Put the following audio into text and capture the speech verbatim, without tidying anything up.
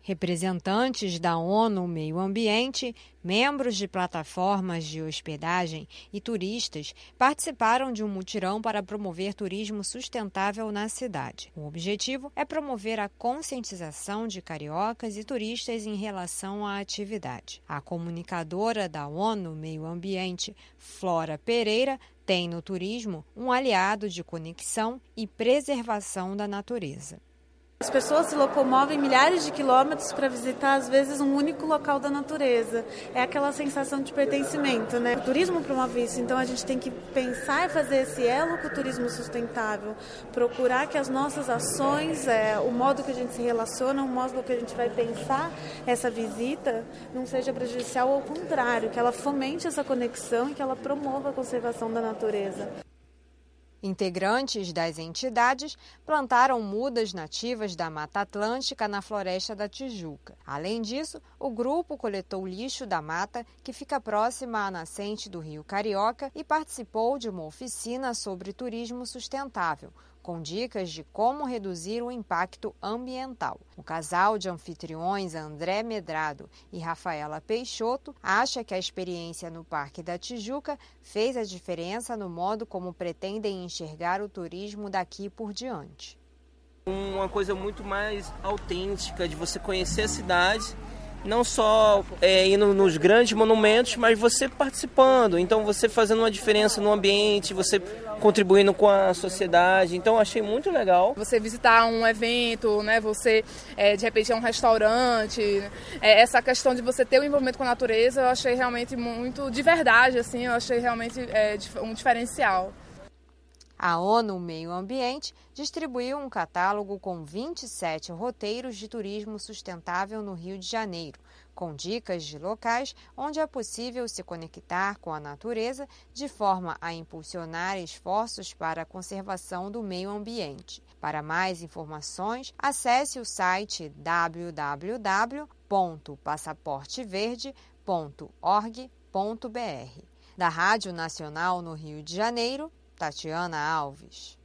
Representantes da ONU Meio Ambiente, membros de plataformas de hospedagem e turistas participaram de um mutirão para promover turismo sustentável na cidade. O objetivo é promover a conscientização de cariocas e turistas em relação à atividade. A comunicadora da ONU Meio Ambiente, Flora Pereira, tem no turismo um aliado de conexão e preservação da natureza. As pessoas se locomovem milhares de quilômetros para visitar, às vezes, um único local da natureza. É aquela sensação de pertencimento, né? O turismo promove isso, então a gente tem que pensar e fazer esse elo com o turismo sustentável, procurar que as nossas ações, é, o modo que a gente se relaciona, o modo que a gente vai pensar essa visita, não seja prejudicial, ao contrário, que ela fomente essa conexão e que ela promova a conservação da natureza. Integrantes das entidades plantaram mudas nativas da Mata Atlântica na Floresta da Tijuca. Além disso, o grupo coletou lixo da mata, que fica próxima à nascente do Rio Carioca, e participou de uma oficina sobre turismo sustentável, com dicas de como reduzir o impacto ambiental. O casal de anfitriões André Medrado e Rafaela Peixoto acha que a experiência no Parque da Tijuca fez a diferença no modo como pretendem enxergar o turismo daqui por diante. Uma coisa muito mais autêntica de você conhecer a cidade, não só é, indo nos grandes monumentos, mas você participando, então você fazendo uma diferença no ambiente, você contribuindo com a sociedade, então achei muito legal. Você visitar um evento, né, você é, de repente é um restaurante, é, essa questão de você ter o envolvimento com a natureza, eu achei realmente muito de verdade, assim, eu achei realmente é, um diferencial. A ONU Meio Ambiente distribuiu um catálogo com vinte e sete roteiros de turismo sustentável no Rio de Janeiro, com dicas de locais onde é possível se conectar com a natureza de forma a impulsionar esforços para a conservação do meio ambiente. Para mais informações, acesse o site w w w ponto passaporte verde ponto org ponto b r. Da Rádio Nacional no Rio de Janeiro, Tatiana Alves.